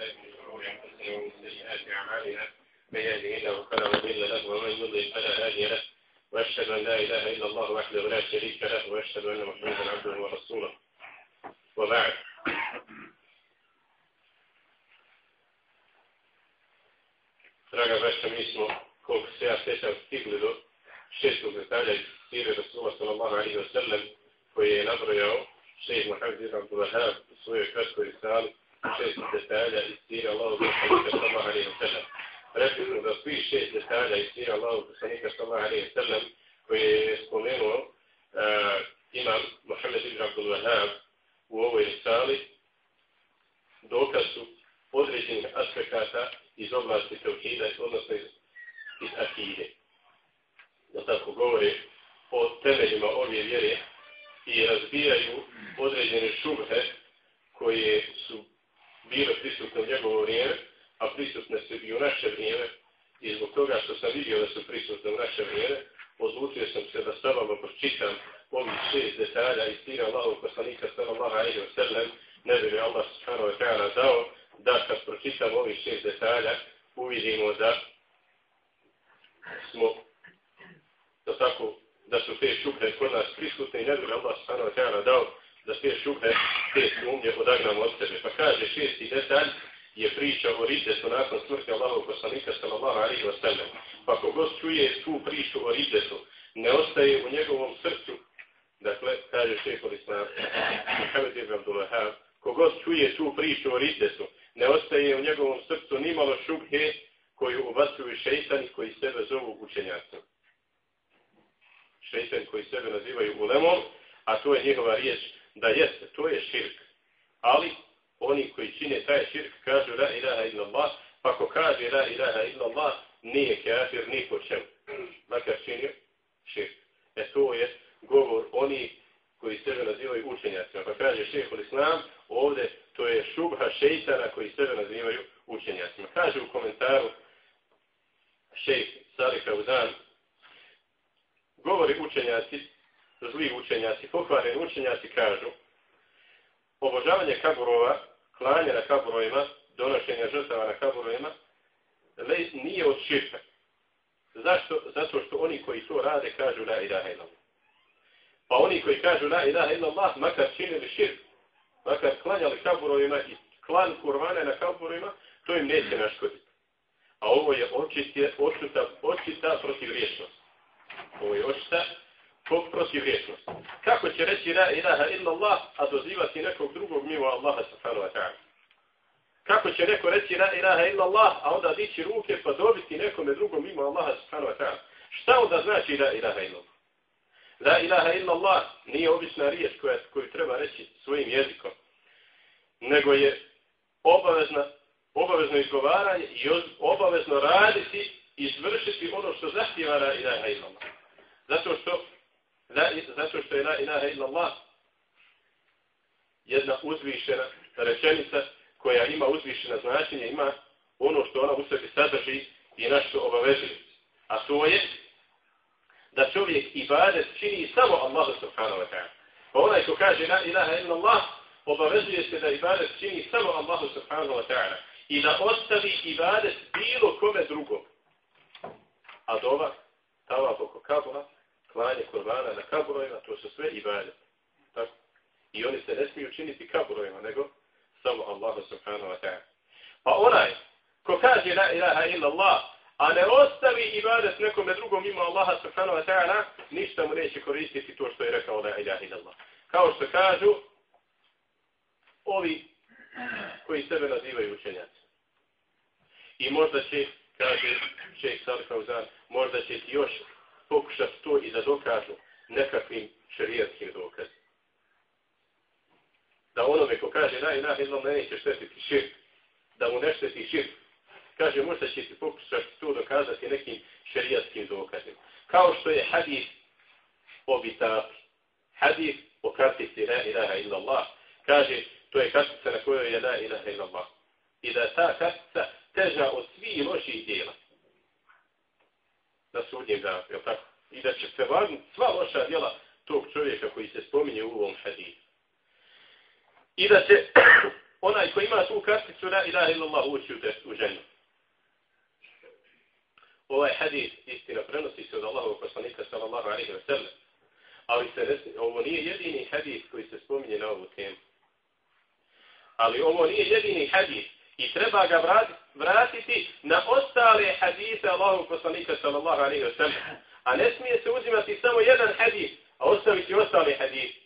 بالله من شرور أنفسنا ومن سيئات أعمالنا من يهده الله فلا مضل له ومن يضلل فلا هادي له وأشهد أن لا إله إلا الله وحده لا شريك له وأشهد أن محمدا عبده ورسوله وبعد. Draga braća, mi smo, koliko se ja sjećam, stigli do 6. detalja iz sire Rasula sallallahu alaihi wa sallam, koji je nabrojao šejh Muhammed ibn Abdul Wahhab u svojoj kratkoj risali 6 detalja iz sire Allahog poslanika sallallahu alaihi wa sallam. Rekli smo da svi 6 detalja iz sire Allahog poslanika sallallahu alaihi wa sallam koji je spomenuo imam Muhammed ibn Abdul Wahhab u ovoj risali dokaz su određenih aspekata iz oblasti tevhida, odnosno iz akide. Da tako govore o temeljima ove vjere i razbijaju određene šubhe koje su bile prisutne u njegovo vrijeme, a prisutne su i u naše vrijeme, i zbog toga što sam vidio da su prisutne u naše vrijeme, odlučio sam se da s vama pročitam ovih 6 detalja iz sire Allahovog poslanika sallallahu alejhi ve sellem, ne bi mi Allah subhanahu wa ta'ala dao da kad pročitam ovih 6 detalja uvidimo da smo da su te šubhe kod nas prisutne i ne bi mi Allah subhanahu wa ta'ala dao da te šubhe, te sumnje odagnamo od sebe. Pa kaže 6. detalj je priča o riddetu nakon smrti Allahovog poslanika sallallahu alejhi ve sellem. Pa kogod čuje tu priču o riddetu, ne ostaje u njegovom srcu, dakle, kaže šejhul Islam Muhammed ibn Abdul Wahhab, kogod čuje tu priču o riddetu, ne ostaje u njegovom srcu nimalo šubhe koju ubacuju šejtani koji sebe zovu učenjacima. Šejtani koji sebe nazivaju ulemom, a to je njihova riječ da jeste, to je širk. Ali oni koji čine taj širk kažu la ilaha illallah, pa ko kaže la ilaha illallah nije kafir ni po čemu. Makar činio širk. To je govor oni koji sebe nazivaju učenjacima. Pa kaže šejhul Islam ovdje, to je šubha šejtana koji sebe nazivaju učenjacima. Kaže u komentaru šejh Salih Fauzan, govori učenjaci, zli učenjaci, pokvareni učenjaci kažu, obožavanje kaburova, klanje na kaburovima, donošenje žrtava na kaburovima, nije od širka. Zašto? Zato što oni koji to rade kažu la ilaha illallah. Pa oni koji kažu la ilaha illallah, makar činili širk, makar klanjali kaburovima i klan kurvane na kaburovima, to im neće naškoditi. A ovo je očita protivriječnost. Ovo je očita protivriječnost. Kako će reći la ilaha illallah, a dozivati nekog drugog mimo Allaha subhanahu wa ta'ala? Kako će neko reći la ilaha illallah, a onda dići ruke pa dobiti nekome drugom mimo Allaha subhanahu wa ta'ala? Šta onda znači la ilaha illallah? La ilaha illallah nije obična riječ koju treba reći svojim jezikom, nego je obavezno izgovaranje i obavezno raditi i izvršiti ono što zahtijeva la ilaha illallah. Zato što je la ilaha illallah jedna uzvišena rečenica koja ima uzvišena značenje, ima ono što ona u sebi sadrži i na što obavezuje. A to je da čovjek ibadet čini samo Allahu subhanahu wa ta'ala. Pa onaj ko kaže la ilaha illallah, obavezuje se da ibadet čini samo Allahu subhanahu wa ta'ala i da ostavi ibadet bilo kome drugom. A dova, tavaf oko kabura, klanje kurbana na kaburovima, to su sve ibadet. Tako? I oni se ne smiju činiti kaburovima, nego samo Allahu subhanahu wa ta'ala. Pa onaj ko kaže la ilaha illallah, a ne ostavi ibadet nekome drugom mimo Allaha subhanahu wa ta'ala, ništa mu neće koristiti to što je rekao la ilaha illallah. Kao što kažu ovi koji sebe nazivaju učenjaci. I možda će, kaže šejh Salih Fauzan, možda će ti još pokušati to i da dokažu nekakvim šerijatskim dokazima. Da onome ko kaže la ilaha illallah neće štetiti širk, da mu ne šteti širk. Kaže, možda će ti pokušati to dokazati nekim šerijatskim dokazima. Kao što je hadis o bitapi, hadis o kartici la ilaha illallah. Kaže, to je kartica na kojoj je la ilaha illallah. I da je ta kartica teža od svih loših djela. Na sudnjem danu, je tako? I da će se vagnuti sva loša djela tog čovjeka koji se spominje u ovom hadisu. I da će onaj ko ima tu karticu la ilaha illallah ući u džennet. Ovaj hadis istina prenosi se od Allahovog poslanika sallallahu alejhi ve sellem. Ali ovo nije jedini hadis koji se spominje na ovu temu. Ali ovo nije jedini hadis i treba ga vratiti na ostale hadise Allahovog poslanika sallallahu alejhi ve sellem. A ne smije se uzimati samo jedan hadis, a ostaviti ostale hadise.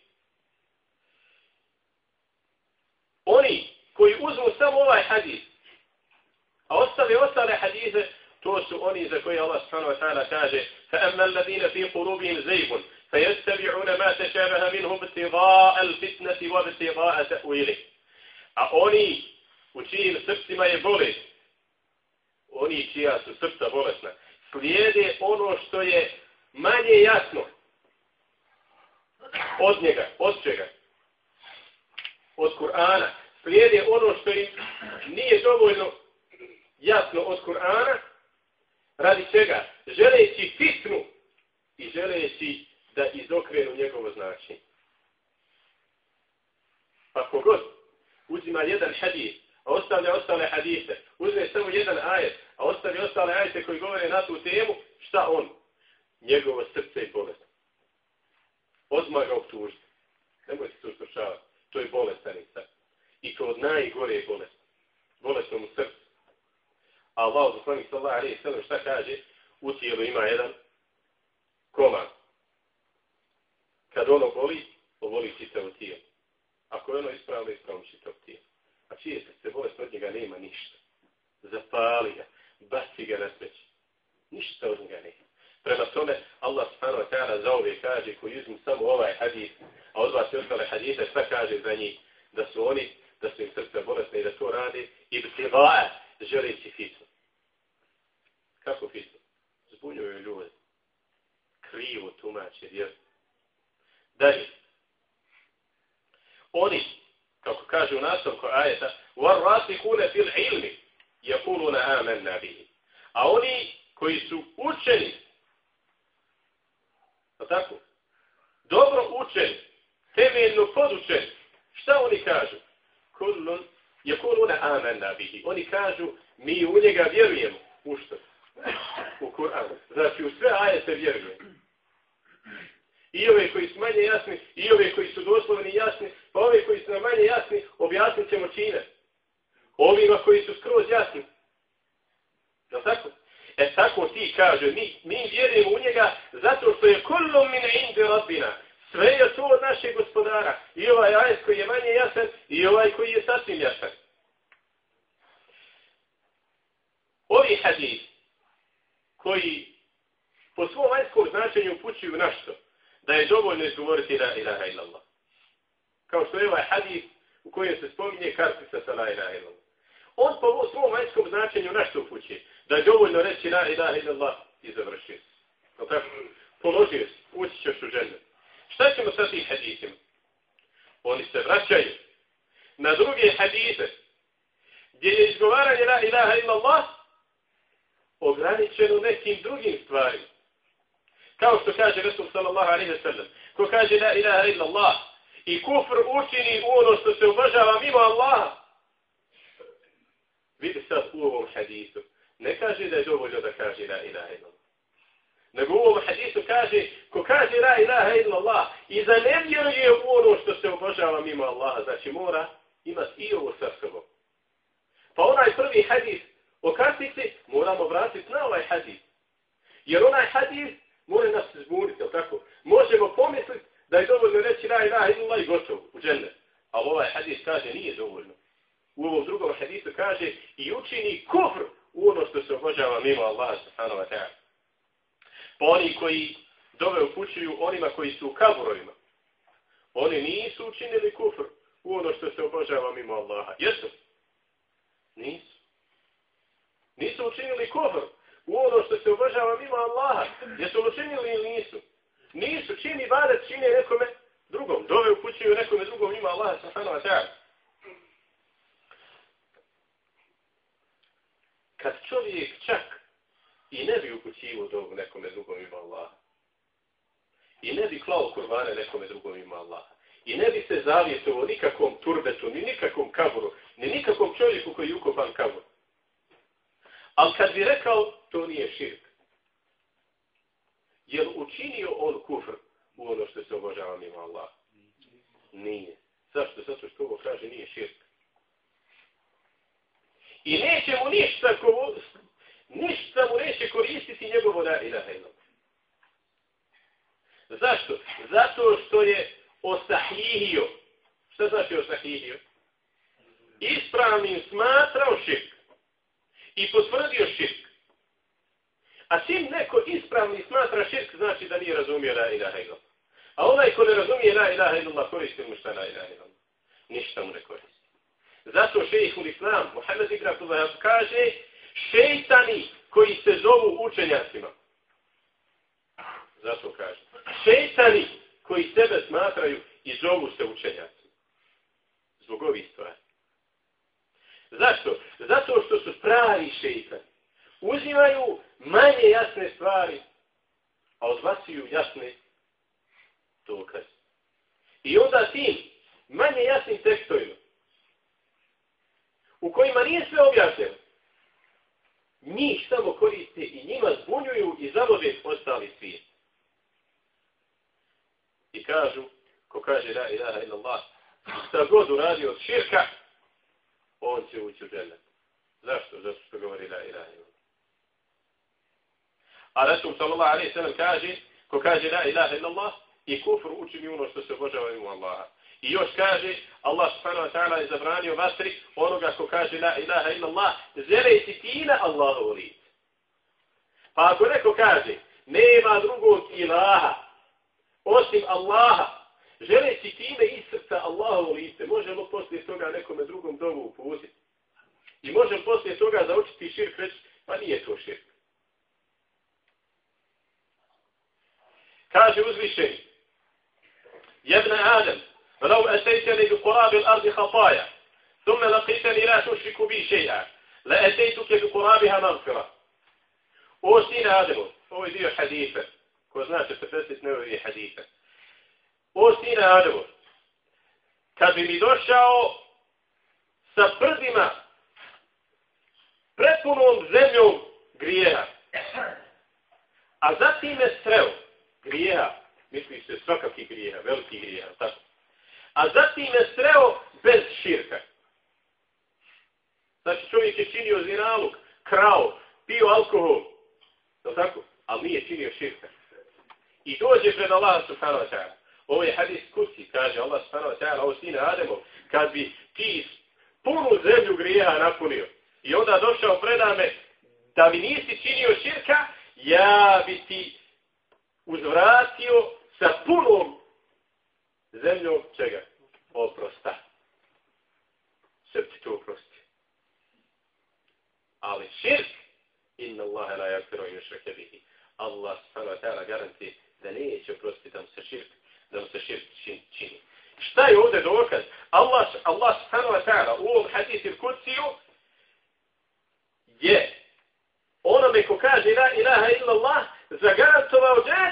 Oni koji uzmu samo ovaj hadis, a ostale hadise, to su oni za koje Allah subhanahu wa ta'ala kaže فَأَمَّا الَّذِينَ فِي قُلُوبِهِمْ زَيْغٌ فَيَتَّبِعُونَ مَا تَشَابَهَ مِنْهُ ابْتِغَاءَ الْفِتْنَةِ وَابْتِغَاءَ تَأْوِيلِهِ. A oni u čijim srcima je bolest, oni čija su srca bolesna, slijede ono što je manje jasno od njega, od čega? Od Kur'ana. Slijede ono što im nije dovoljno jasno od Kur'ana, radi čega? Želeći fitnu i želeći da izokrenu njegovo značenje. Pa kogod uzima jedan hadis, a ostavlja ostale hadise, uzme samo jedan ajet, a ostavi ostale ajete koji govore na tu temu, šta on? Njegovo srce je bolest. Odmah ga optužiti. Nemojte to slušavati. To je bolestanica. I to od najgore je bolest. Bolestno mu srce. A Allah poslanik sallallahu alejhi ve sellem šta kaže? U tijelu ima jedan komad. Kad ono boli čitavo tijelo. Ako je ono ispravno čitavo tijelo. A čije srce bolest od njega nema ništa. Zapali ga, baci ga na smeće. Ništa od njega nema. Prema tome, Allah subhanahu wa ta'ala za ove kaže koji uzmu samo ovaj hadis, a odbaci ostale hadise, šta kaže za njih? Da su im srce bolesne i da to rade i btiga'a, želeći fitnu. Kako fitnu? Zbunjuju ljude. Krivo tumače vjeru. Dalje. Oni, kako kaže u nastavku ajeta, وَالرَّاسِخُونَ فِي الْعِلْمِ يَقُولُونَ آمَنَّا بِهِ. A oni koji su učeni, tako, dobro učeni, temeljno podučeni, šta oni kažu? Kullun yaquluna amanna bihi. Oni kažu mi u njega vjerujemo. U što? U Kur'an. Znači u sve ajete vjerujemo. I ove koji su manje jasni, i ove koji su doslovni jasni, pa ove koji su nam manje jasni, objasnit ćemo čine. Ovima koji su skroz jasni. Je tako? Tako ti kaže, mi vjerujemo u njega zato što je kullun min indi rabbina. Sve je to od našeg gospodara. I ovaj ajet koji je manje jasan i ovaj koji je sasvim jasan. Ovi hadis koji po svom vanjskom značenju upućuju na što? Da je dovoljno izgovoriti la ilaha illallah. Kao što je ovaj hadis u kojem se spominje kartica sa la ilaha illallah. On po svom vanjskom značenju na što upućuje? Da je dovoljno reći la ilaha illallah i završio se. Položio se, ući ćeš u džennet. Šta ćemo sa tim hadisima? Oni se vraćaju na druge hadise gdje je izgovaranje la ilaha illallah ograničeno nekim drugim stvarima. Kao što kaže Resul sallallahu alejhi ve sellem, ko kaže la ilaha illallah i kufr učini ono što se obožava mimo Allaha. Vidi sad u ovom hadisu. Ne kaže da je dovoljno da kaže la ilaha illallah. Nego u ovom hadisu kaže, ko kaže la ilaha illallah i zanevjeruje u ono što se obožava mimo Allaha, znači mora imati i ovo sa sobom. Pa onaj prvi hadis o kartici moramo vratiti na ovaj hadis. Jer onaj hadis mora nas zbuniti, jel tako? Možemo pomisliti da je dovoljno reći la ilaha illallah i gotovo u džennet. Ali ovaj hadis kaže nije dovoljno. U ovom drugom hadisu kaže i učini kufr u ono što se obožava mimo Allaha subhanahu wa ta'ala. Pa oni koji dove upućuju onima koji su u kaburovima, oni nisu učinili kufr u ono što se obožava mimo Allaha. Jesu? Nisu. Nisu učinili kufr u ono što se obožava mimo Allaha. Jesu učinili ili nisu? Nisu. Čini ibadet, čine nekome drugom. Dove upućuju nekome drugom mimo Allaha subhanahu wa ta'ala. Kad čovjek čak i ne bi upućivo dovu nekome drugom ima Allaha. I ne bi klao kurbane nekome drugom ima Allaha. I ne bi se zavjetovao nikakvom turbetu, ni nikakvom kaburu, ni nikakvom Ali kad bi rekao, to nije širk. Je li učinio on kufr u ono što se obožava mimo Allah? Nije. Zašto? Zato što ovo kaže nije širk. I neće mu ništa mu neće koristiti njegovo la ilaha illallah. Zašto? Zato što je osahihio. Šta znači osahihio? Ispravnim smatrao širk. I potvrdio širk. A čim neko ispravni smatra širk, znači da nije razumio la ilaha illallah. A onaj ko ne razumije la ilaha illallah, koristi mu šta la ilaha illallah? Ništa mu ne koristi. Zato šejhul Islam, Muhammed ibn Abdul Wahhab kaže, šejtani koji se zovu učenjacima. Zato kaže. Šejtani koji sebe smatraju i zovu se učenjacima. Zbog ovih stvari. Zašto? Zato što su pravi šejtani. Uzimaju manje jasne stvari, a odbacuju jasne dokaze. I onda tim manje jasnim tekstovima, u kojima nije sve objašnjeno, njih samo koriste i njima zbunjuju i zavode ostali svijet. I kažu, ko kaže la ilaha illallah, šta god uradi od širka, on će ući u džennet. Zašto? Zato što govori la ilaha illallah. A Rasul sallallahu alejhi ve sellem kaže, ko kaže la ilaha illallah, i kufr učini ono što se obožava mimo Allaha. I još kaže, Allah subhanahu wa ta'ala je zabranio vatri onoga ko kaže la ilaha illallah, želeći time Allahovo lice. Pa ako neko kaže, nema drugog ilaha, osim Allaha, želeći time iz srca Allahovo lice, možemo poslije toga nekome drugom dovu uputiti. I možemo poslije toga zaučiti širk, reći, pa nije to širk. Kaže uzvišeni, Jebne Adem, ولو أتيتني بقراب الأرض خطايا ثم لقيتني لا تشرك بي شيئا لأتيتك بقرابها مغفرة. O sine Ademov, ovo je dio hadisa, ko zna 40 neovi hadisa. O sine Ademov, kad bi mi došao sa brdima, prepunom zemljom grijeha, a zatim me sreo grijeha, misli se svakakih grijeha, veliki grijeha, tako. A zatim je sreo bez širka. Znači čovjek je činio zinaluk, krao, pio alkohol, no tako, ali nije činio širka. I dođe pred Allah subhanahu wa ta'ala. Ovo je hadis kuci, kaže Allah subhanahu wa ta'ala, ovo sine Ademov, kad bi ti punu zemlju grijeha napunio i onda došao predame da mi nisi činio širka, ja bi ti uzvratio sa punom zemljom čega? Oprosta. Sve ti to oprosti. Ali širk, inna Allahe la yakfiru in yushraka bihi. Allah subhanahu wa ta'ala garanti da neće oprostiti da mu se širk čini. Šta je ovdje dokaz? Allah subhanahu wa ta'ala u ovom hadisu kuciju je onome ko kaže la ilaha illa Allah zagarantovao džet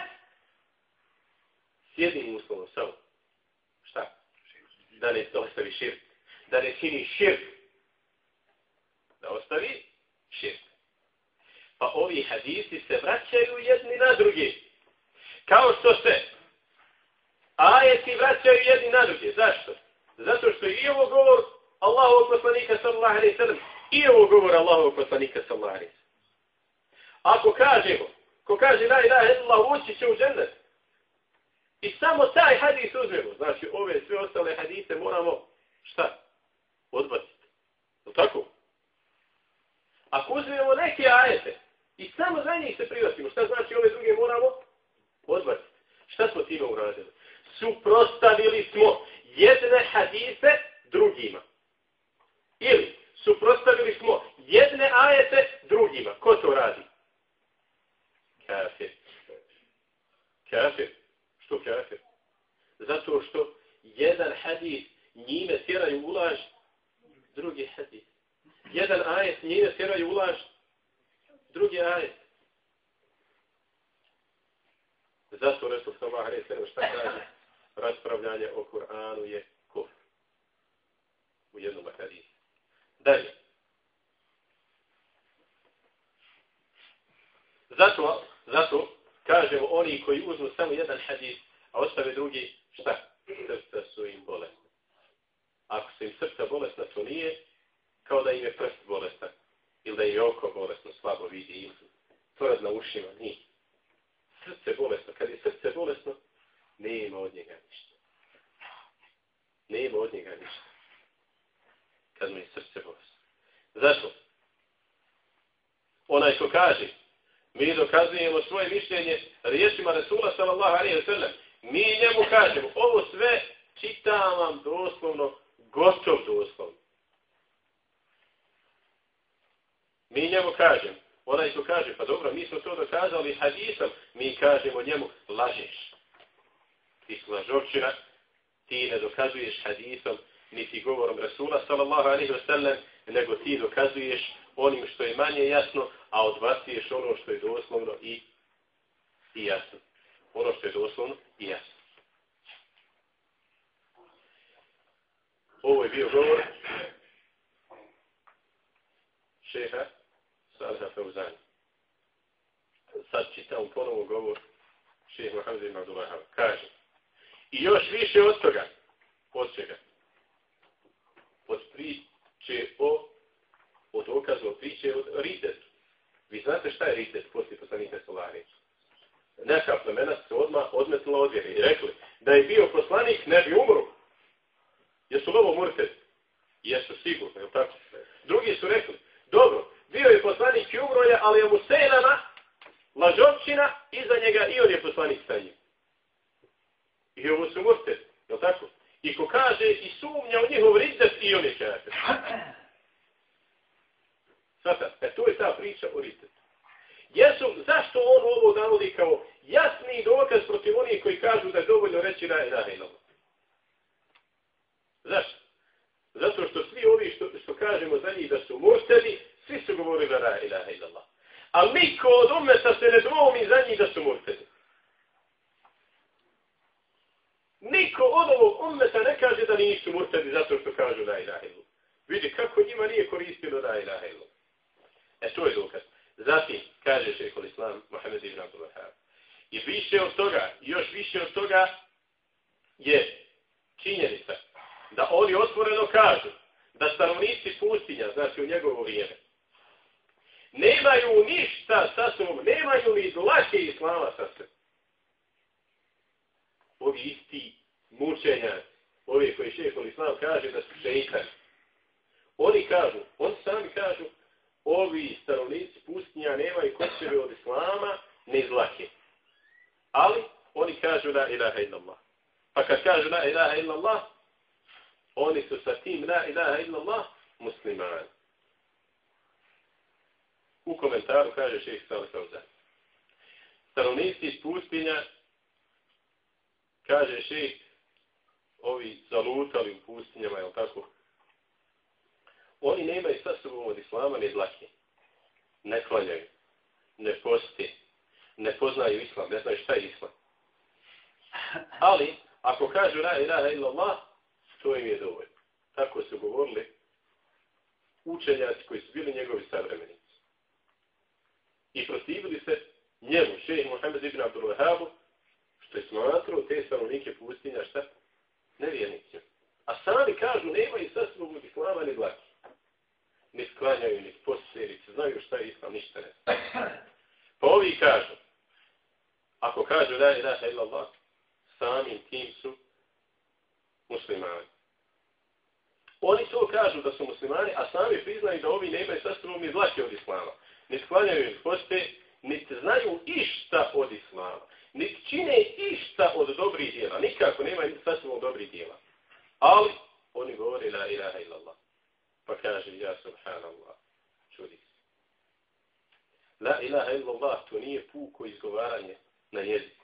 s jednim uslovom samo. Šta? Da ne ostavi širk. Da ne čini širk. Da ostavi širk. Pa ovi hadisi se vraćaju jedni na drugi. Kao što se ajeti vraćaju jedni na drugi. Zašto? Zato što i ovo govor Allahovog poslanika sallallahu alejhi ve sellem i ovo govor Allahovog poslanika sallallahu alejhi ve sellem. Ako kažemo, ko kaže la ilaha illallah ući će u džennet. I samo taj hadis uzmemo. Znači ove sve ostale hadise moramo šta? Odbaciti. Je tako? Ako uzmemo neke ajete i samo za njih se prihvatimo, šta znači ove druge moramo odbaciti? Šta smo time uradili? Suprotstavili smo jedne hadise drugima. Ili suprotstavili smo jedne ajete drugima. Ko to radi? Kafir. Kafir. Što kafir? Zato što jedan hadis njime tjeraju u laž, drugi hadis. Jedan ajet njime tjeraju u laž, drugi ajet. Zato Resul sallallahu alejhi ve sellem šta kaže? Raspravljanje o Kur'anu je kufr. U jednom hadisu. Dalje. Zato kažemo oni koji uzmu samo jedan hadis, a ostave drugi, šta? Srca su im bolesna. Ako su im srca bolesna, to nije kao da im je prst bolestan. Ili da im je oko bolesno, slabo vidi, ili tvrd na ušima, nije. Srce bolesno. Kad je srce bolesno, nema od njega ništa. Nema od njega ništa. Kad mu je srce bolesno. Zašto? Onaj ko kaže, mi dokazujemo svoje mišljenje riječima Resula sallallahu alejhi ve sellem. Mi njemu kažemo, ovo sve čitam vam doslovno, gotov doslovno. Mi njemu kažemo, onaj ko kaže, pa dobro, mi smo to dokazali hadisom, mi kažemo njemu, lažeš. Ti si lažovčina, ti ne dokazuješ hadisom, niti govorom Resula sallallahu alejhi ve sellem, nego ti dokazuješ onim što je manje jasno, a odbacuješ ono što je doslovno i jasno. Ono što je doslovno i jasno. Ovo je bio govor šeha Saliha Feuzani. Sad čitam ponovo govor šeha Muhammed ibn Abdul Wahhab. Kaže, i još više od toga, od čega? Od priče od dokazu, od priče od ridetu. Vi znate šta je ridet poslije poslanika Solari? Neka plemena se odmetnula od vjere i rekli da je bio poslanik ne bi umro. Jesu li ovo murted? Jesu sigurno, je tako? Drugi su rekli, dobro, bio je poslanik i umro je, ali je mu Sejlama, lažovčina, iza njega i on je poslanik sa njim. I ovo su murted, je tako? I ko kaže i sumnja u njihov ridet i on je kafir. Sada, to je ta priča o ridetu. Zašto on ovo navodi kao jasni dokaz protiv onih koji kažu da je dovoljno reći la ilaha illallah? Zašto? Zato što svi ovi što kažemo za njih da su murtedi, svi su govorili la ilaha illallah. Ali niko od ummeta se ne dvoumi za njih da su murtedi. Niko od ovog ummeta ne kaže da nisu murtedi zato što kažu la ilaha illallah. Vidi kako njima nije koristilo la ilaha illallah. To je dokaz. Zatim, kaže šejhul Islam Muhammed ibn Abdul Wahhab. I više od toga, još više od toga je činjenica da oni otvoreno kažu da stanovnici pustinja, znači u njegovo vrijeme, nemaju ništa sa sobom, nemaju ni dlake islama sa sobom. Ovi isti mučenjaci, ovi koji šejhul Islam kaže da su šeitani. Oni sami kažu, ovi stanovnici pustinja nemaju kod sebe od islama, ni zlake. Ali oni kažu la ilaha illallah. Pa kad kažu la ilaha illallah, oni su sa tim la ilaha illallah muslimani. U komentaru kaže šejh Salih Feuzan. Stanovnici iz pustinja, kaže šejh, ovi zalutali u pustinjama, jel tako? Oni nemaju sa sobom od islama ni dlake. Ne klanjaju, ne poste, ne poznaju islam, ne znaju šta je islam. Ali, ako kažu la ilaha illallah, to im je dovoljno. Tako su govorili učenjaci koji su bili njegovi savremenici. I protivili se njemu, šejh Muhammed ibn Abdul Wahhabu, što je smatrao te stanovnike pustinja šta? Nevjernicima. A sami kažu, nemaju sa sobom od islama ni dlake. Ni sklanjaju, ni poste, ni znaju šta je islam, ništa ne znaju. Pa ovi kažu, ako kažu la ilaha illallah, samim tim su muslimani. Oni to kažu da su muslimani, a sami priznaju da ovi nemaju sa sobom ni dlake od islama. Ni sklanjaju, ni poste, niti znaju išta od islama. Niti čine išta od dobrih djela. Nikako nemaju sa sobom dobrih djela. Ali oni govore la ilaha illallah. Pa kaže, ja subhanallah, čudi se. La ilaha illallah, to nije puko izgovaranje na jeziku.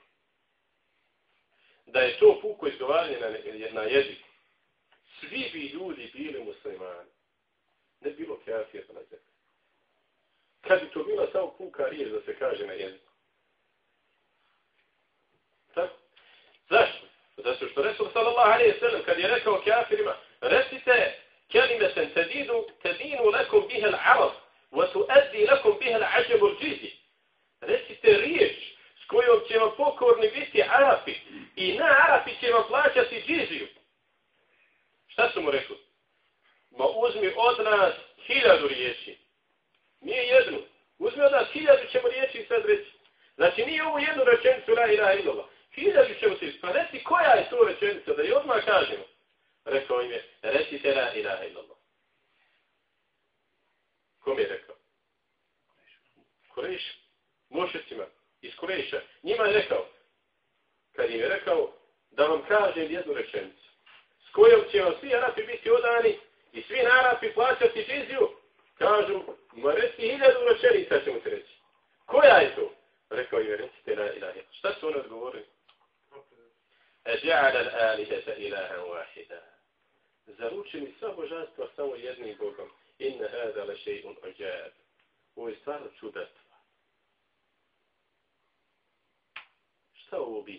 Da je to puko izgovaranje na jeziku, svi bi ljudi bili muslimani. Ne bilo kafir na zemlji. Kad bi to bila samo puka riječ da se kaže na jeziku. Tako? Zašto? Zato što Resul sallallahu alejhi ve sellem kad je rekao kafirima, recite كلمة تدين لكم بها العرب وتؤدي لكم بها العجم الجزي. Recite pokorni biti Arapi i na Arapi će vam plaćati džiziju. Šta su mu rekli? Ma uzmi od nas 1000 riječi. Nije jednu. Uzmi od nas 1000 ćemo riječi sad reći. Znači nije ovu jednu rečenicu la ilaha illallah. 1000 ćemo se pa reci koja je to rečenica da je odmah kažemo. Rekao im je, recite la ilaha illallah. Kom je rekao? Kurejš. Mušicima iz Kurejša. Njima je rekao, kad im je rekao da vam kažem jednu rečenicu, s kojom će vam svi Arapi biti odani i svi na Arapi plaćati džiziju, kažu, ma reci 1000 rečenica ćemo ti reći. Koja je to? Rekao im je, recite la ilaha illallah. Šta su oni odgovorili? Eđa'ala al-alihata ilahan wahida. Zaručili sva božanstva samo jednim Bogom. Inna hada la shay'un ajab. Ovo je stvarno čudarstvo. Šta ovo bi?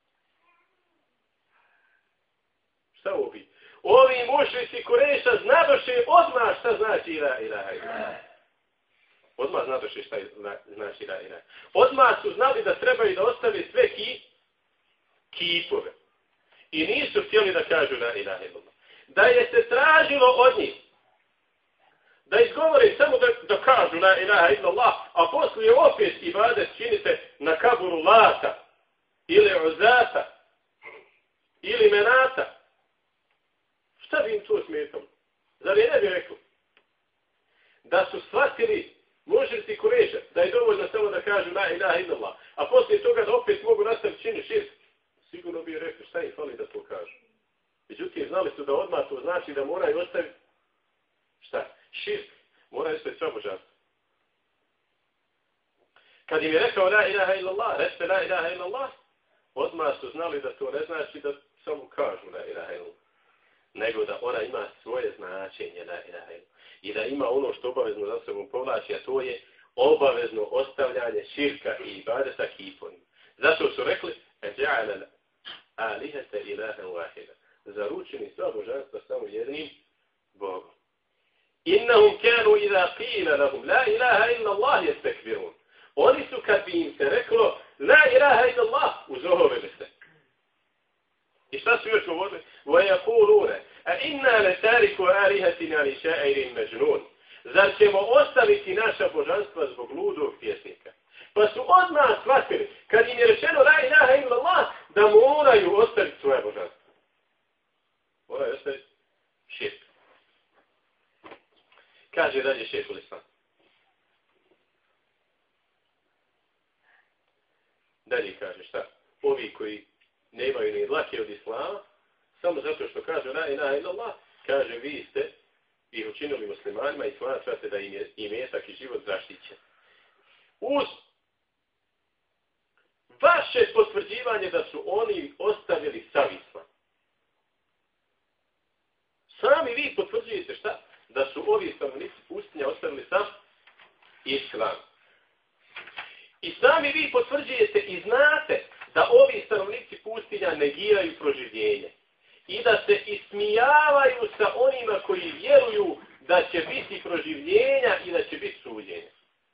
Šta ovo bi? Ovi mušrici Kurejša znadoše odmah šta znači la ilaha illallah. Odmah znadoše šta znači la ilaha. Odmah su znali da trebaju da ostave sve kipove. I nisu htjeli da kažu la ilaha illallah. Da je se tražilo od njih da izgovore samo da kažu la ilaha illallah, a poslije opet ibadet činite na kaburu Lata ili Uzata ili Menata. Šta bi im to smetalo? Zar je ne bi rekli? Da su shvatili mušrici Kurejša da je dovoljno samo da kažu la ilaha illallah, a poslije toga da opet mogu nastaviti čini širk, sigurno bi rekli šta im fali da to kažu. Međutim, znali su da odmah to znači da moraju ostaviti šta? Širk. Moraju ostaviti sva božanstva. Kad im je rekao la ilaha illallah, recite la ilaha illallah, odmah su znali da to ne znači da samo kažu la ilaha illallah, nego da ona ima svoje značenje la ilaha illallah. I da ima ono što obavezno za sobom povlači, a to je obavezno ostavljanje širka i ibadeta kipovima. Zato su rekli, eđa'ala alihata ilahan wahida. Zaručeni sva božanstva samo jednim Bogom. Innahum kanu idha qila lahum la ilaha illa Allah yastakbirun. Oni su kad bi im se reklo la ilaha illa Allah uzohovili se. I šta su još govorili? Wa yaquluna a inna latariku alihatina li sha'irin majnun. Zar ćemo ostaviti naša božanstva zbog ludog pjesnika? Pa su odmah shvatili kad im je rečeno la ilaha illa Allah da moraju ostaviti svoje božanstvo. Moraju ostaviti širk. Kaže dalje šejhul Islam. Dalje kaže šta? Ovi koji nemaju ni dlake od Islama, samo zato što kažu la ilaha illallah, kaže vi ste ih učinili muslimanima i smatrate da im je imetak i život zaštićen. Uz vaše potvrđivanje da su oni ostavili sav Islam. Sami vi potvrđujete šta? Da su ovi stanovnici pustinja ostavili sam Islam. I sami vi potvrđujete i znate da ovi stanovnici pustinja negiraju proživljenje. I da se ismijavaju sa onima koji vjeruju da će biti proživljenja i da će biti suđenja.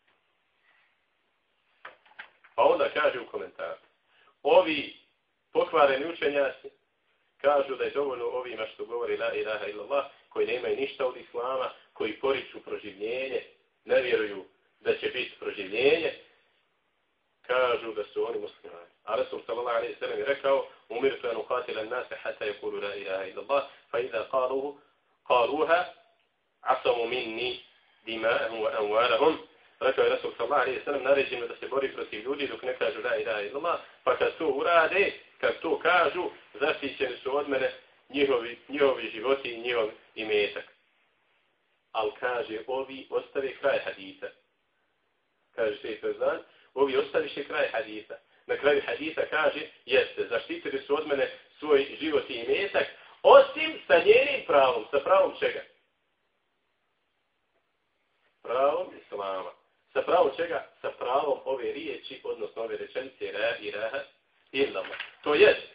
Pa onda kaže u komentaru. Ovi pokvareni učenjaci kažu da je dovoljno ovima što govori la ilaha illallah, koji nemaju ništa od Islama, koji poriču proživljenje, ne vjeruju da će biti proživljenje, kažu da su oni muslimani. A Rasul sallallahu alejhi ve sellem je rekao: "Umirtu an uqatila an-nasa hatta yaqulu la ilaha illallah, fa idha qaluha asamu minni dima'ahum wa amwalahum." Rekao je Rasul sallallahu alejhi ve sellem, naređeno da se bori protiv ljudi dok ne kažu la ilaha illallah, pa kad to urade, kad to kažu, zaštićeni su od mene njihovi životi i njihov imetak. Ali kaže, ovi ostave kraj hadisa. Kaže Šejh Fevzan, ovi ostaviše kraj hadisa. Na kraju hadisa kaže, jeste, zaštitili su od mene svoj život i imetak, osim sa njenim pravom. Sa pravom čega? Pravom Islama. Sa pravom čega? Sa pravom ove riječi, odnosno ove rečenice, la ilaha illallah. To jest,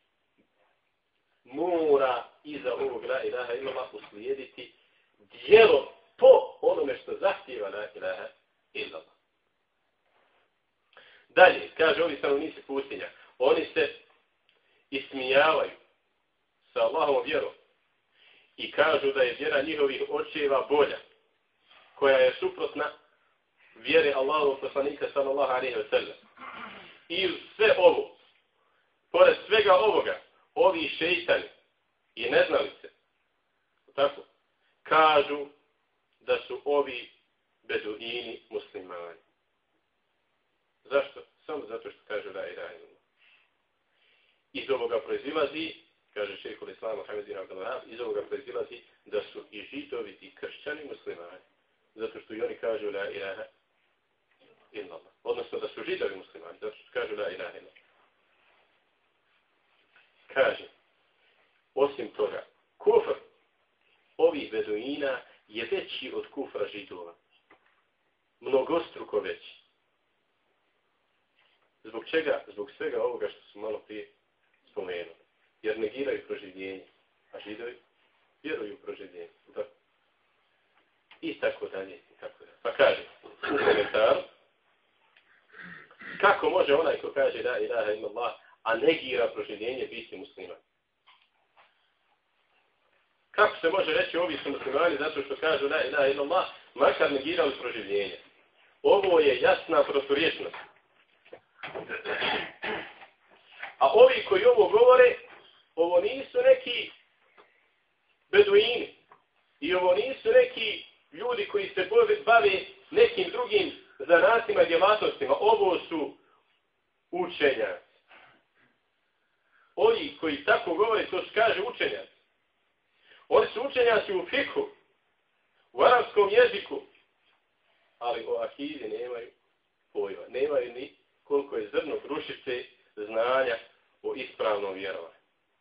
mora iza ovog la ilaha illallah uslijediti djelo po onome što zahtijeva la ilaha illallah. Dalje, kaže ovi stanovnici pustinja, Oni se ismijavaju sa Allahovom vjerom i kažu da je vjera njihovih očeva bolja, koja je suprotna vjere Allahovog poslanika sallallahu alejhi ve sellem. I sve ovo, pored svega ovoga, ovi šeitani i neznalice, tako, kažu da su ovi beduini muslimani. Zašto? Samo zato što kažu la ilaha illallah. Iz ovoga proizilazi, kaže šejhul Islam Muhammed bin Abdul Wahhab, iz ovoga proizilazi da su i židovi i kršćani muslimani. Zato što i oni kažu la ilaha illallah. Odnosno da su židovi muslimani, zato što kažu la ilaha illallah. Kaže, osim toga, kufr ovih beduina je veći od kufra židova. Mnogostruko veći. Zbog čega? Zbog svega ovoga što su malo prije spomenuli. Jer negiraju proživljenje. A židovi vjeruju u proživljenje. I tako dalje. Pa kaže u komentaru, kako može onaj ko kaže la ilaha illallah, a negira proživljenje biti musliman? Kako se može reći ovi su muslimani zato što kažu la ilaha illallah, makar negirali proživljenje? Ovo je jasna proturječnost. A ovi koji ovo govore, ovo nisu neki beduini. I ovo nisu neki ljudi koji se bave nekim drugim zanatima i djelatnostima. Ovo su učenjaci. Ovi koji tako govore, to kaže učenjaci. Oni su učenjaci u fikhu, u arapskom jeziku, ali o akidi nemaju pojma. Nemaju ni koliko je zrno grušice znanja o ispravnom vjerovanju.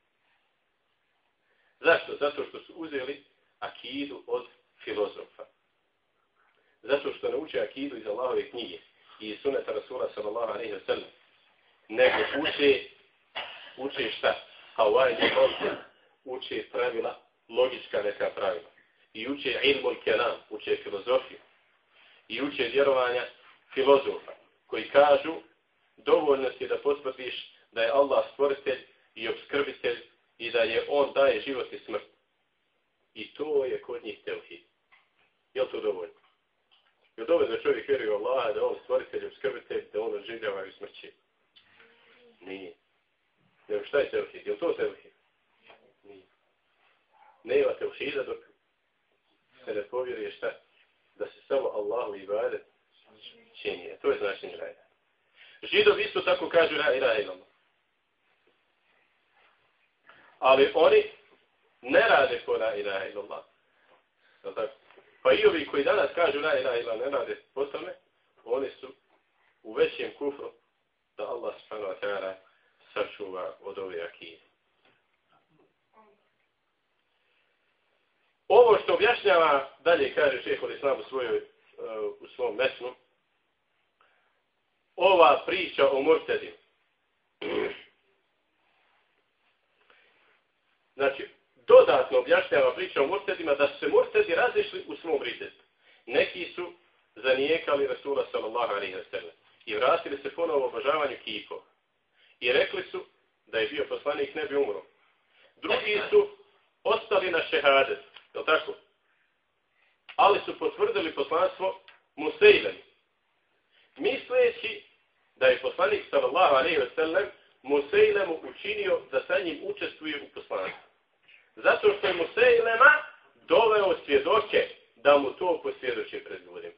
Zašto? Zato što su uzeli akidu od filozofa. Zato što ne uče akidu iz Allahove knjige i iz suneta Rasula sallallahu alejhi ve sellem. Nego uče šta? Hawaii uče pravila, logička neka pravila. I uče ilmul kelam, uče filozofiju. I uče vjerovanja filozofa koji kažu dovoljno je da potvrdiš da je Allah stvoritelj i opskrbitelj i da je on daje život i smrt. I to je kod njih tevhid. Je li to dovoljno? Je li dovoljno da čovjek vjeruje u Allaha, da on stvoritelj i opskrbitelj, da on oživljava i smrći? Nije. Nego šta je tevhid? Je li to tevhid? Nije. Nema tevhida dok se ne povjeruje šta? Da se samo Allahu ibadet čini. To je značenje la ilaha. Židovi isto tako kažu la ilaha illallah. Ali oni ne rade po la ilaha illallah. Pa i ovi koji danas kažu la ilaha illallah ne rade po tome, oni su u većem kufru da Allah subhanahu wa ta'ala sačuva od ove akide. Ovo što objašnjava, dalje kaže šejhul Islam u svom mesnu, ova priča o murtedima. Znači, dodatno objašnjava priča o murtedima da su se murtedi razišli u svom riddetu. Neki su zanijekali Rasula sallallahu alejhi ve sellem i vratili se ponovo obožavanju kipova. I rekli su da je bio poslanik ne bi umro. Drugi su ostali na šehadet, je li tako? Ali su potvrdili poslanstvo Musejlemu, misleći da je poslanik sallallahu alejhi ve sellem Musejlemu učinio da sa njim učestvuje u poslanstvu. Zato što je Musejlema doveo svjedoke da mu to posvjedoče pred ljudima.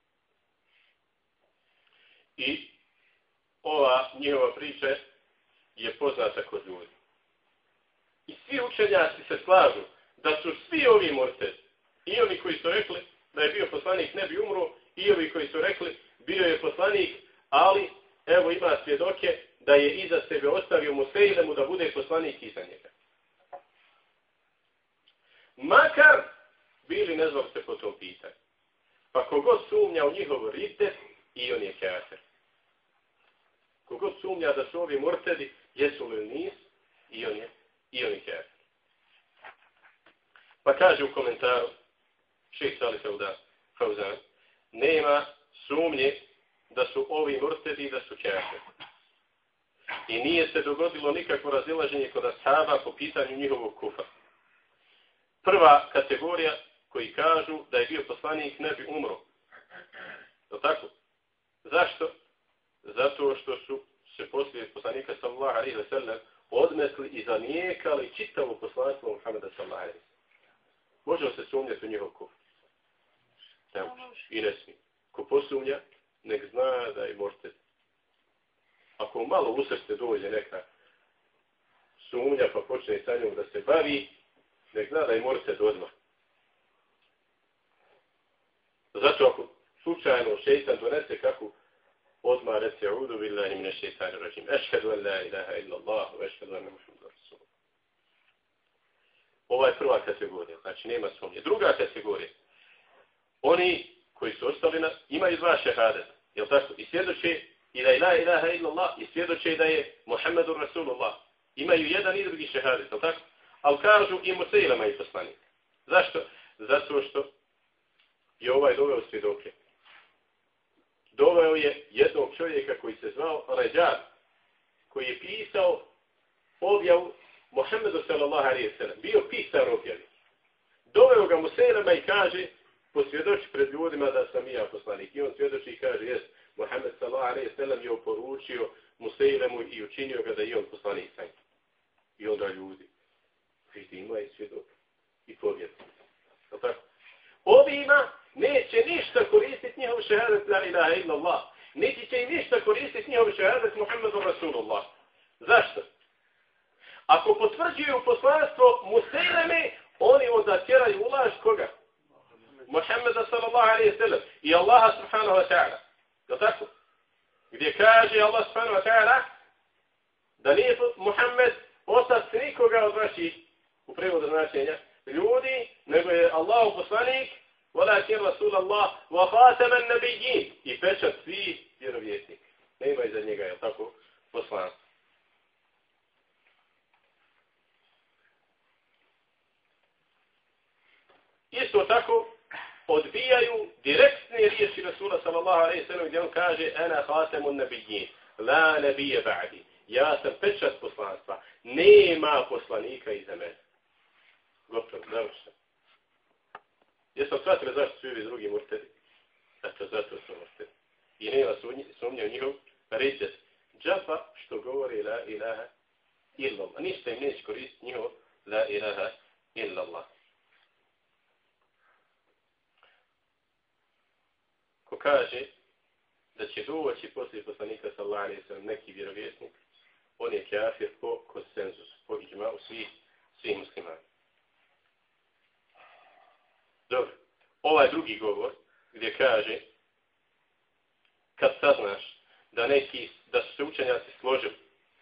I ova njihova priča je poznata kod ljudi. I svi učenjaci se slažu da su svi ovi murtedi, i oni koji su rekli da je bio poslanik ne bi umro, i ovi koji su rekli bio je poslanik, ali evo ima svjedoke da je iza sebe ostavio Musejlemu da bude poslanik iza njega. Makar bili ne znam se po tom pitanju. Pa kogod sumnja u njihov riddet, i on je kafir. Kogod sumnja da su ovi murtedi, jesu li nisu, i on je kafir. Pa kaže u komentaru šejh Salih Fauzan, nema sumnje da su ovi murtedi da su kafir. I nije se dogodilo nikakvo razilaženje kod ashaba po pitanju njihovog kufra. Prva kategorija koji kažu da je bio poslanik ne bi umro. Je tako? Zašto? Zato što su se poslije poslanika sallallahu alejhi ve sellem odmetli i zanijekali čitavo poslanstvo Muhameda sallallahu alejhi ve sellem. Možemo se sumnjati u njihov kufr. I ne smije. Ko posumnja, nek zna da je morted. Ako malo u srce dođe neka sumnja pa počne sa njom da se bavi, nek zna da je morted odmah. Zato ako slučajno šejtan donese kakvu odmah reci a'udhu billahi minash shaitanir rajim. Ešhedu an la ilaha illa Allah wa ešhedu anna Muhammadan rasulullah. Ova je prva kategorija, znači nema sumnje. Druga kategorija. Oni koji su ostali imaju dva šehadeta. Jel tako? I svjedoče i da je la ilaha illa Allah i svjedoče da je Muhammadur rasulullah. Imaju jedan i drugi šehadet, jel tako? Ali kažu i Musejlama i poslanik. Zašto? Zato što je ovaj doveo svjedoke. Doveo je jednog čovjeka koji se zvao Ređar, koji je pisao objavu Muhammedu sallallahu alejhi ve sellem. Bio pisar objavi. Doveo ga Musejlama i kaže, posvjedoči pred ljudima da sam i ja poslanik. I on svjedoči i kaže, jest, Muhammed sallallahu alejhi ve sellem je oporučio Musejlemu i učinio ga da je on poslanik sam. I onda ljudi vidi ima i svjedok i povjeri. Tako? Ovima neće ništa koristiti njihov šehadet la ilaha illa Allah. Niti će im ništa koristiti njihov šehadet Muhammedu rasulullah. Zašto? Ako potvrđuju poslanstvo Musejleme, oni onda tjeraju u laž koga? Muhammeda sallallahu alejhi ve sellem i Allaha subhanahu wa ta'ala. Je tako? Gdje kaže Allah subhanahu wa ta'ala da nije Muhammed otac nikoga od vaših u prevodu značenja ljudi, nego je Allahu poslanik, walakin Rasulallah wa khataman nabiyyin i pečat svih vjerovjesnika. Nema iza njega, je tako, poslan. Isto tako odbijaju direktne riječi Rasula sallallahu alejhi ve sellem gdje on kaže ana khatamun nabiyyin la nabiyya ba'di. Ja sam pečat poslanstva, nema poslanika iza mene. Gotovo, završeno. Jesam shvatili zašto su ovi drugi murtedi? Eto, zato su murtedi. I nema sumnje u njihov ređet. Džafa što govori la ilaha illallah. Ništa im neće koristiti njihov la ilaha illallah. Ko kaže da će doći poslije poslanika sallallahu alejhi ve sellem neki vjerovjesnik, on je kafir po konsenzusu, po iđma'u svih muslimana. Dobro, ovaj drugi govor gdje kaže kad saznaš da su se učenjaci složili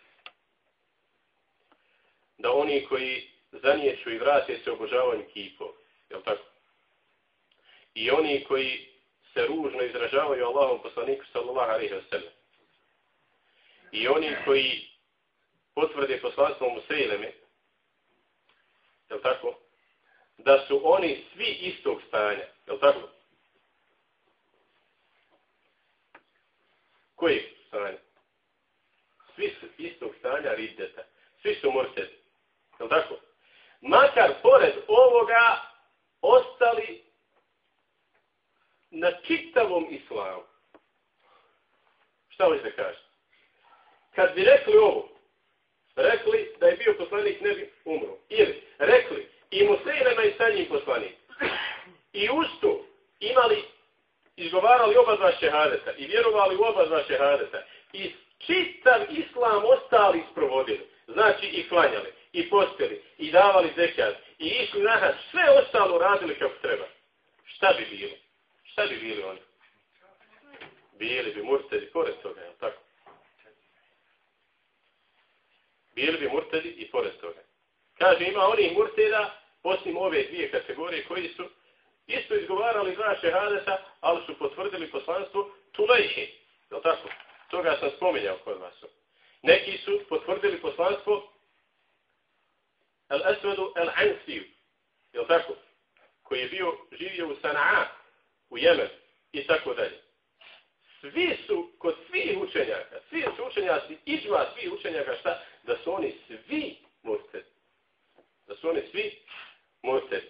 da oni koji zaniječu i vrate se obožavanju kipova, jel tako? I oni koji se ružno izražavaju Allahom poslaniku sallallahu alejhi ve sellem. I oni koji potvrde poslanstvo Musejleme, jel tako? Da su oni svi istog stanja, jel tako? Kojeg stanja? Svi su istog stanja riddeta. Svi su murtedi, jel tako? Makar pored ovoga ostali na čitavom islamu. Šta hoće da kaže? Kad bi rekli ovo, rekli da je bio poslanik ne bi umro. Ili rekli i Musejlema i sa njim poslanik. I usto izgovarali oba dva šehadeta i vjerovali u oba dva šehadeta. I čitav islam ostali sprovodili. Znači i klanjali, i postili, i davali zekat, i išli na hađ. Sve ostalo radili kako treba. Šta bi bilo? Šta bi bili oni? Bili bi murtedi pored toga, jel tako? Bili bi murtedi i pored toga. Kaže, ima onih murteda, osim ove dvije kategorije, koji su isto izgovarali dva šehadeta, ali su potvrdili poslanstvo tulejhi, jel tako? Toga sam spominjao kod vas. Neki su potvrdili poslanstvo Al-Aswadu Al-Ansiju, jel tako? Koji je živio u Sana'a, u Jemen i tako dalje. svi su, kod svih učenjaka, svi su učenjaci, iđma svih učenjaka, šta? Da su oni svi murtedi. Da su oni svi murtedi.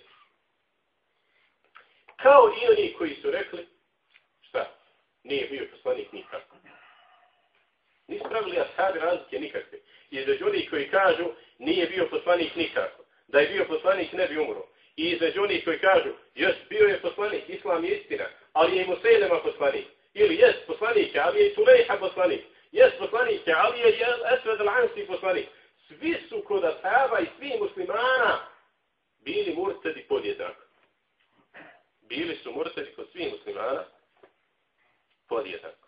Kao i oni koji su rekli, šta? Nije bio poslanik nikako. Nisu pravili ashabi razlike nikakve. Između onih koji kažu, nije bio poslanik nikako. Da je bio poslanik, ne bi umro. I između onih koji kažu, još bio je poslanik, islam je istina, ali je i Musailema poslanik. Ili jest poslanik, ali je i Tulejha poslanik. Jest poslanik, ali je i Esved al-Ansi poslanik. Svi su kod ashaba i svi muslimana bili murtedi podjednako. Bili su murtedi kod svih muslimana podjednako.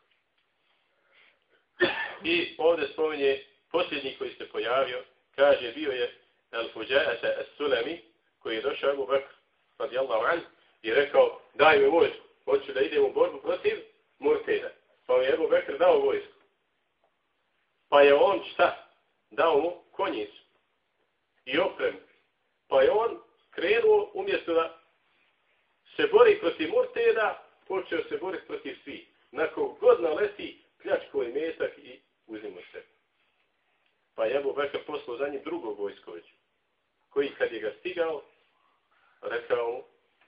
I ovdje spominje posljednji koji se pojavio, kaže bio je Al-Fuđa'ata As-Sulami, koji je došao Abu Bakr radijallahu anhu i rekao, daj mi vojsku, hoću da idem u borbu protiv murteda. Pa mi je Abu Bakr dao vojsku. Pa je on šta? Dao mu konjicu i opremu. Pa je on krenuo umjesto da se bori protiv murteda, počeo se boriti protiv svih. Nakon god naleti, pljačko i metak i uzimo se. Pa je Abu Bakr poslao za njim drugog vojskovođu, koji kad je ga stigao, rekao mu,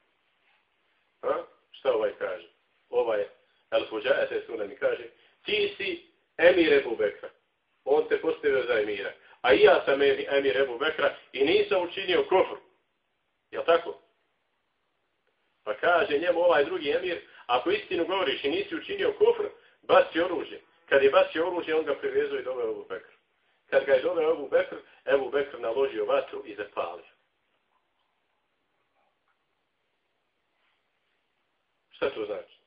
šta ovaj kaže? Ovaj Al-Fuđa'ate Sulami kaže, ti si emir Ebu Bekra. On te postavio za emira. A i ja sam emir Ebu Bekra i nisam učinio kufr. Jel tako? Pa kaže njemu ovaj drugi emir, ako istinu govoriš i nisi učinio kufr, baci oružje. Kad je bacio oružje, on ga privezao i doveo Ebu Bekr. Kad ga je doveo Ebu Bekr naložio vatru i zapalio. Šta to znači?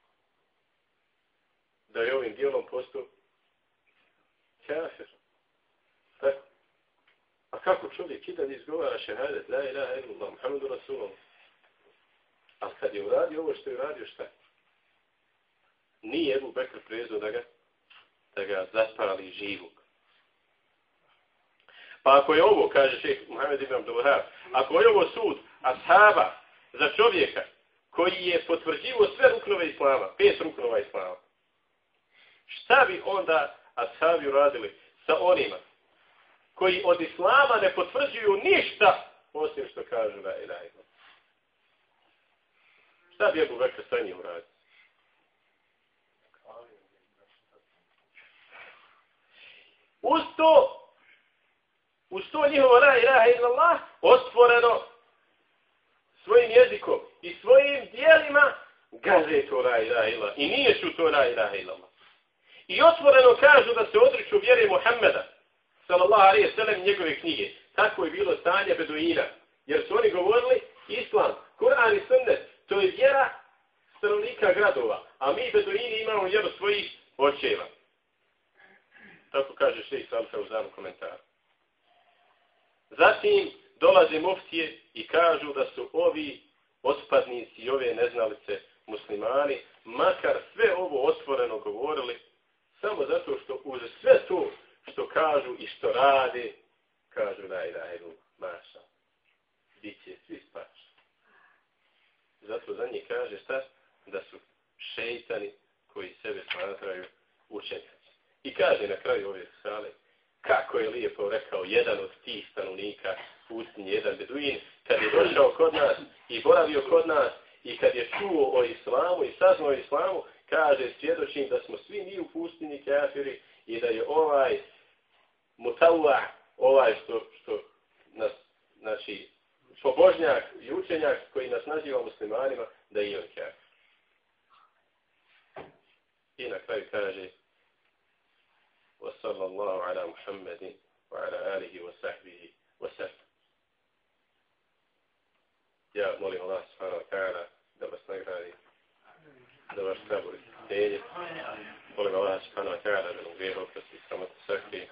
Da je ovim dijelom postao kafir. Tako. A kako čovjek da izgovara šehadet, la ilaha illallah, Muhammedu Rasulullah. A kad je uradio ovo što je uradio, šta? Nije Ebu Bekr prezao da ga zapali živog. Pa ako je ovo, kaže šejh Muhammed ibn Abdul Wahhab, ako je ovo sud ashaba za čovjeka koji je potvrđivao sve ruknove islama, 5 ruknova islama, šta bi onda ashabi uradili sa onima koji od islama ne potvrđuju ništa osim što kažu la ilaha illallah? Šta bi Ebu Bekr sa njim uradio? Uz to njihovo la ilaha illallah otvoreno svojim jezikom i svojim dijelima gaze to la ilaha illallah. I nije su to la ilaha illallah. I otvoreno kažu da se odriču vjere Muhammeda sallallahu alejhi ve sellem njegove knjige. Tako je bilo stanje beduina. Jer su oni govorili islam, Kur'an i sunnet, to je vjera stanovnika gradova. A mi beduini imamo vjeru svojih očeva. Tako kaže šejh Salih Fauzan u komentaru. Zatim dolaze muftije i kažu da su ovi otpadnici i ove neznalice muslimani, makar sve ovo otvoreno govorili, samo zato što uz sve to što kažu i što rade, kažu la ilaha illallah, maša, bit će svi spašeni. Zato za njih kaže šta? Da su šejtani koji sebe smatraju učenjaci. I kaže na kraju ove sale, kako je lijepo rekao jedan od tih stanovnika pustinje, jedan beduin, kad je došao kod nas i boravio kod nas i kad je čuo o islamu i saznao o islamu, kaže, svjedočim da smo svi mi u pustinji kafiri i da je ovaj mutawwa, ovaj što nas, znači, pobožnjak i učenjak koji nas naziva muslimanima, da je on kafir. I na kraju kaže, وصلى الله على محمد وعلى آله وصحبه وسلم. Ja molim Allah subhanahu wa ta'ala da vas nagradi, da vas sabori tenje. Molim Allah subhanahu wa ta'ala da nam grijehe oprosti sramota sakri.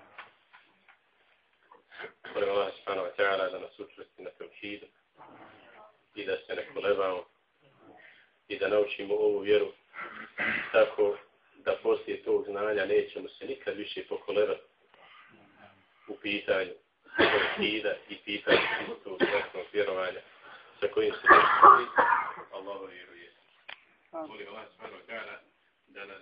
Molim Allah subhanahu wa ta'ala da nas učvrsti na tevhidu i da se ne kolebamo i da naučimo ovu vjeru tako da poslije tog znanja nećemo se nikad više pokolebati u pitanju tevhida i pitanju tog znaknog vjerovanja sa kojim se došli Allahu vjeruje. Molim Allah subhanahu wa ta'ala da nas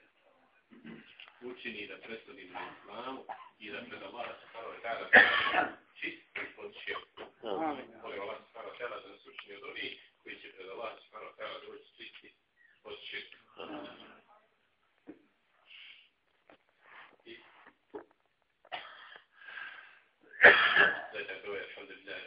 učini da presudimo na islamu i da pred Allah subhanahu wa ta'ala čist od širka. Molim Allah subhanahu wa ta'ala da nas učini od onih koji će pred Allah subhanahu wa ta'ala doći čisti od širka. Zatim to je, alhamdulillah,